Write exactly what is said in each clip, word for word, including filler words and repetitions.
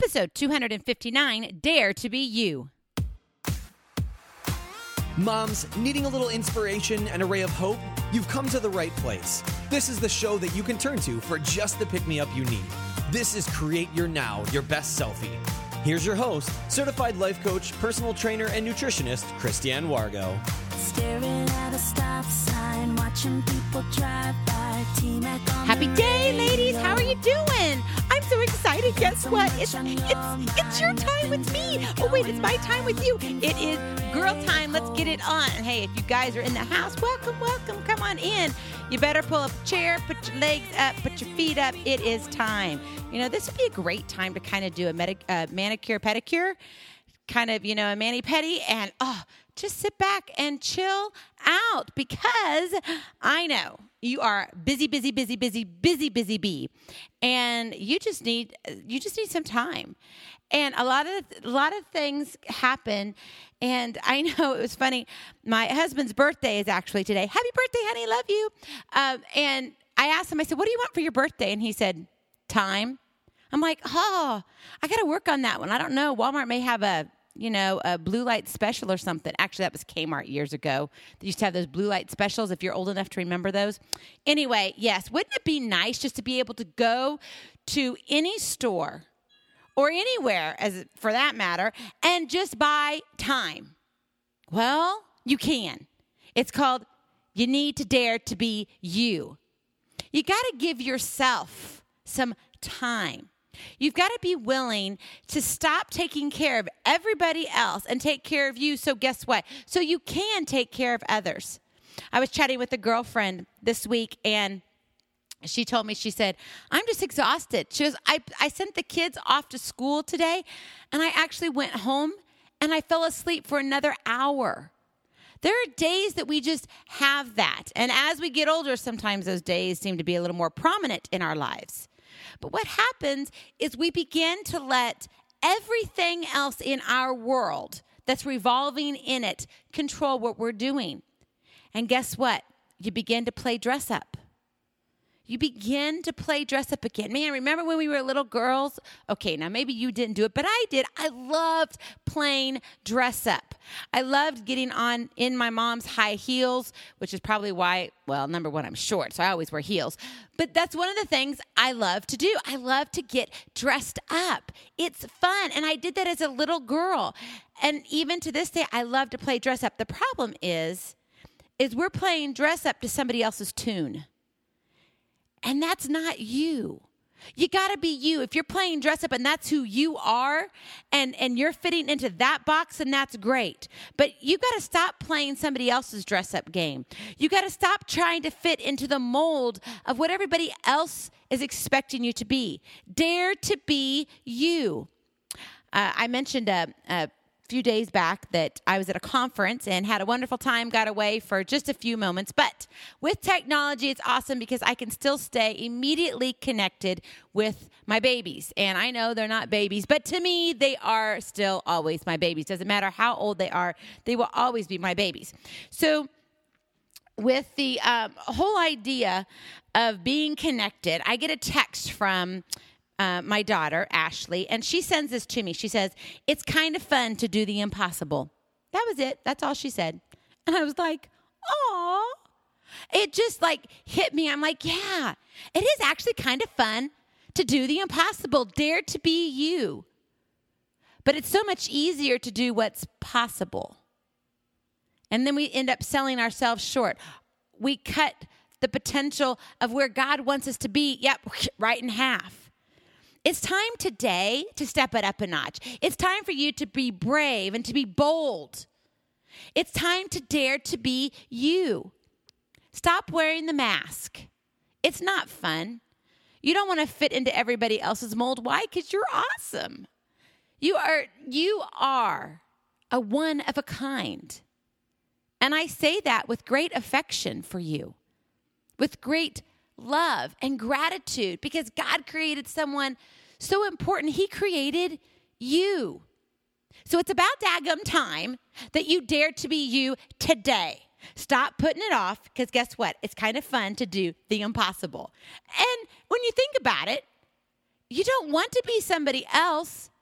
Episode two fifty-nine, Dare to Be You. Moms, needing a little inspiration and a ray of hope? You've come to the right place. This is the show that you can turn to for just the pick-me-up you need. This is Create Your Now, Your Best Selfie. Here's your host, certified life coach, personal trainer, and nutritionist, Christiane Wargo. Staring at a stop sign, watching people drive by. T-Mac on Happy the day, ladies. radio. How are you doing? I'm so excited. Guess what? It's, it's, it's your time with me. Oh, wait, it's my time with you. It is girl time. Let's get it on. Hey, if you guys are in the house, welcome, welcome. Come on in. You better pull up a chair, put your legs up, put your feet up. It is time. You know, this would be a great time to kind of do a medic, uh, manicure, pedicure, kind of, you know, a mani-pedi, and, oh, just sit back and chill out because I know you are busy, busy, busy, busy, busy, busy bee, and you just need you just need some time. And a lot of a lot of things happen, and I know it was funny. My husband's birthday is actually today. Happy birthday, honey! Love you. Um, and I asked him. I said, "What do you want for your birthday?" And he said, "Time." I'm like, "Oh, I got to work on that one. I don't know. Walmart may have a." you know, a blue light special or something. Actually, that was Kmart years ago. They used to have those blue light specials, if you're old enough to remember those. Anyway, yes, wouldn't it be nice just to be able to go to any store or anywhere, as for that matter, and just buy time? Well, you can. It's called You Need to Dare to Be You. You got to give yourself some time. You've got to be willing to stop taking care of everybody else and take care of you. So guess what? So you can take care of others. I was chatting with a girlfriend this week, and she told me, she said, I'm just exhausted. She goes, I, I sent the kids off to school today, and I actually went home, and I fell asleep for another hour. There are days that we just have that. And as we get older, sometimes those days seem to be a little more prominent in our lives. But what happens is we begin to let everything else in our world that's revolving in it control what we're doing. And guess what? You begin to play dress up. You begin to play dress up again. Man, remember when we were little girls? Okay, now maybe you didn't do it, but I did. I loved playing dress up. I loved getting on in my mom's high heels, which is probably why, well, number one, I'm short, so I always wear heels. But that's one of the things I love to do. I love to get dressed up. It's fun, and I did that as a little girl. And even to this day, I love to play dress up. The problem is, is we're playing dress up to somebody else's tune. And that's not you. You got to be you. If you're playing dress up and that's who you are, and, and you're fitting into that box, then that's great. But you got to stop playing somebody else's dress up game. You got to stop trying to fit into the mold of what everybody else is expecting you to be. Dare to be you. Uh, I mentioned a, a few days back that I was at a conference and had a wonderful time, got away for just a few moments. But with technology, it's awesome because I can still stay immediately connected with my babies. And I know they're not babies, but to me, they are still always my babies. Doesn't matter how old they are, they will always be my babies. So with the um, whole idea of being connected, I get a text from Uh, my daughter, Ashley, and she sends this to me. She says, it's kind of fun to do the impossible. That was it. That's all she said. And I was like, aw. It just like hit me. I'm like, yeah, it is actually kind of fun to do the impossible. Dare to be you. But it's so much easier to do what's possible. And then we end up selling ourselves short. We cut the potential of where God wants us to be, yep, right in half. It's time today to step it up a notch. It's time for you to be brave and to be bold. It's time to dare to be you. Stop wearing the mask. It's not fun. You don't want to fit into everybody else's mold. Why? Because you're awesome. You are, you are a one of a kind. And I say that with great affection for you, with great love and gratitude, because God created someone so important. He created you. So it's about daggum time that you dare to be you today. Stop putting it off, because guess what? It's kind of fun to do the impossible. And when you think about it, you don't want to be somebody else.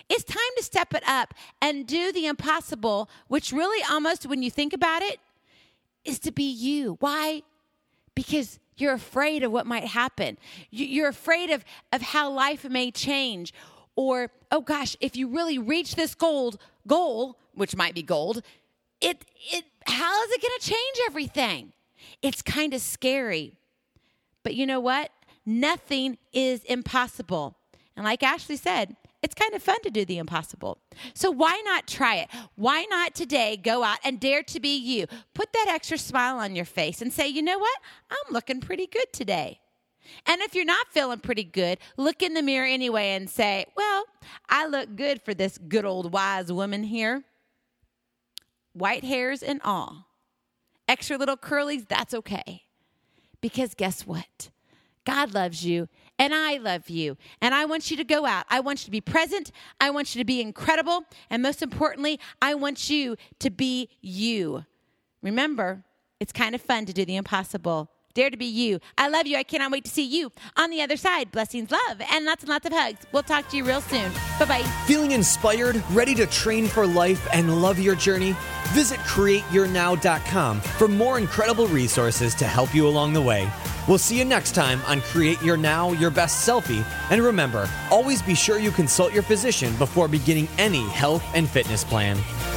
It's time to step it up and do the impossible, which really almost, when you think about it, is to be you. Why? Because you're afraid of what might happen. You're afraid of, of how life may change. Or, oh gosh, if you really reach this gold, goal, which might be gold, it it how is it going to change everything? It's kind of scary. But you know what? Nothing is impossible. And like Ashley said, it's kind of fun to do the impossible. So why not try it? Why not today go out and dare to be you? Put that extra smile on your face and say, you know what? I'm looking pretty good today. And if you're not feeling pretty good, look in the mirror anyway and say, well, I look good for this good old wise woman here. White hairs and all. Extra little curlies, that's okay. Because guess what? God loves you, and I love you, and I want you to go out. I want you to be present. I want you to be incredible, and most importantly, I want you to be you. Remember, it's kind of fun to do the impossible. Dare to be you. I love you. I cannot wait to see you on the other side. Blessings, love, and lots and lots of hugs. We'll talk to you real soon. Bye-bye. Feeling inspired, ready to train for life, and love your journey? Visit create your now dot com for more incredible resources to help you along the way. We'll see you next time on Create Your Now, Your Best Selfie. And remember, always be sure you consult your physician before beginning any health and fitness plan.